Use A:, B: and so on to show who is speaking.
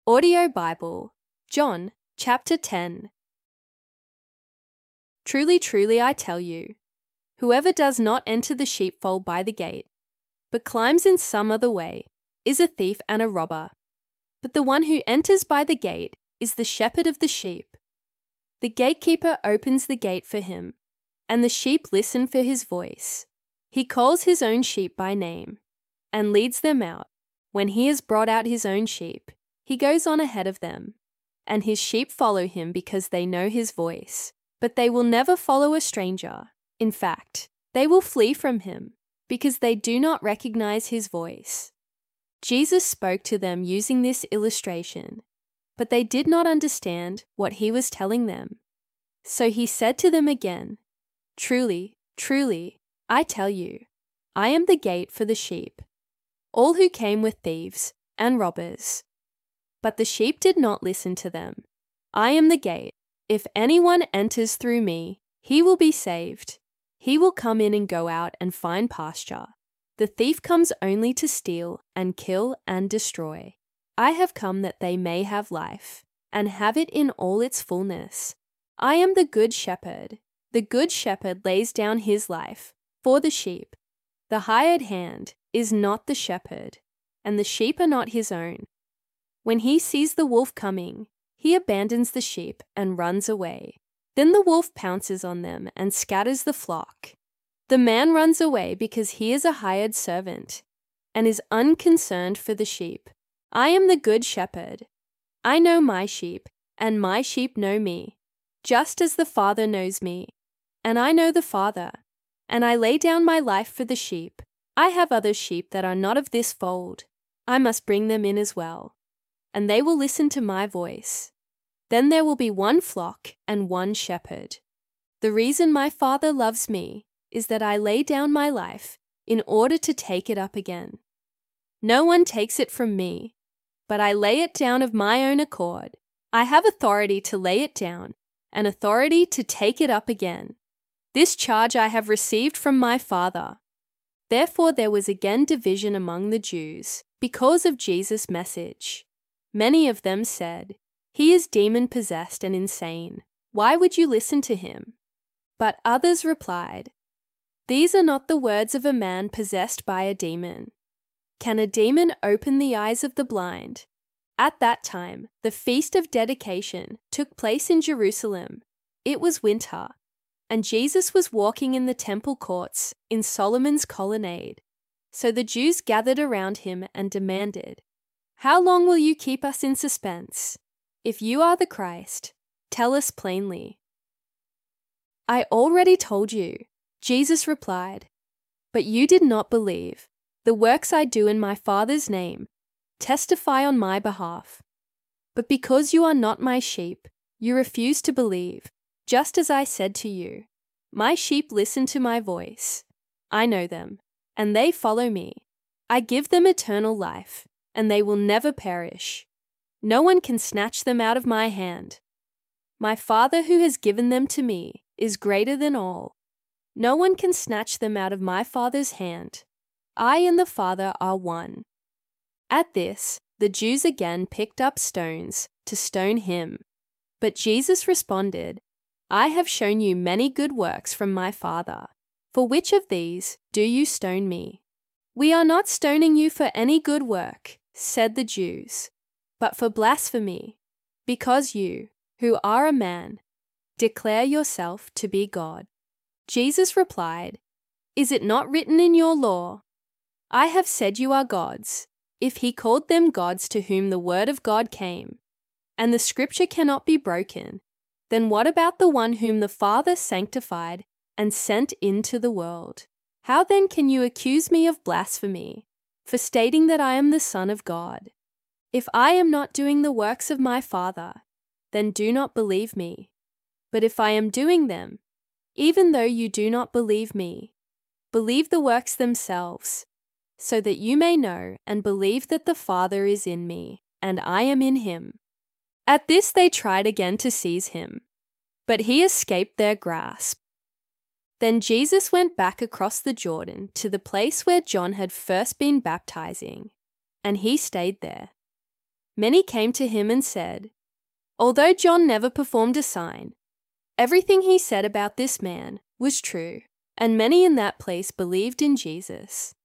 A: Audio Bible, John chapter 10. Truly, truly, I tell you, whoever does not enter the sheepfold by the gate, but climbs in some other way, is a thief and a robber. But the one who enters by the gate is the shepherd of the sheep. The gatekeeper opens the gate for him, and the sheep listen for his voice. He calls his own sheep by name, and leads them out. When he has brought out his own sheep, he goes on ahead of them, and his sheep follow him because they know his voice. But they will never follow a stranger. In fact, they will flee from him because they do not recognize his voice. Jesus spoke to them using this illustration, but they did not understand what he was telling them. So he said to them again, "Truly, truly, I tell you, I am the gate for the sheep. All who came were thieves and robbers, but the sheep did not listen to them. I am the gate. If anyone enters through me, he will be saved. He will come in and go out and find pasture. The thief comes only to steal and kill and destroy. I have come that they may have life, and have it in all its fullness. I am the good shepherd. The good shepherd lays down his life for the sheep. The hired hand is not the shepherd, and the sheep are not his own. When he sees the wolf coming, he abandons the sheep and runs away. Then the wolf pounces on them and scatters the flock. The man runs away because he is a hired servant and is unconcerned for the sheep. I am the good shepherd. I know my sheep, and my sheep know me, just as the Father knows me, and I know the Father, and I lay down my life for the sheep. I have other sheep that are not of this fold. I must bring them in as well, and they will listen to my voice. Then there will be one flock and one shepherd. The reason my Father loves me is that I lay down my life in order to take it up again. No one takes it from me, but I lay it down of my own accord. I have authority to lay it down and authority to take it up again. This charge I have received from my Father." Therefore there was again division among the Jews because of Jesus' message. Many of them said, "He is demon-possessed and insane. Why would you listen to him?" But others replied, "These are not the words of a man possessed by a demon. Can a demon open the eyes of the blind?" At that time, the Feast of Dedication took place in Jerusalem. It was winter, and Jesus was walking in the temple courts in Solomon's colonnade. So the Jews gathered around him and demanded, "How long will you keep us in suspense? If you are the Christ, tell us plainly." "I already told you," Jesus replied, "but you did not believe. The works I do in my Father's name testify on my behalf. But because you are not my sheep, you refuse to believe, just as I said to you. My sheep listen to my voice. I know them, and they follow me. I give them eternal life, and they will never perish. No one can snatch them out of my hand. My Father who has given them to me is greater than all. No one can snatch them out of my Father's hand. I and the Father are one." At this, the Jews again picked up stones to stone him. But Jesus responded, "I have shown you many good works from my Father. For which of these do you stone me?" "We are not stoning you for any good work," said the Jews, "but for blasphemy, because you, who are a man, declare yourself to be God." Jesus replied, "Is it not written in your law, 'I have said you are gods'? If he called them gods to whom the word of God came, and the scripture cannot be broken, then what about the one whom the Father sanctified and sent into the world? How then can you accuse me of blasphemy for stating that I am the Son of God? If I am not doing the works of my Father, then do not believe me. But if I am doing them, even though you do not believe me, believe the works themselves, so that you may know and believe that the Father is in me, and I am in him." At this they tried again to seize him, but he escaped their grasp. Then Jesus went back across the Jordan to the place where John had first been baptizing, and he stayed there. many came to him and said, "Although John never performed a sign, everything he said about this man was true." And many in that place believed in Jesus.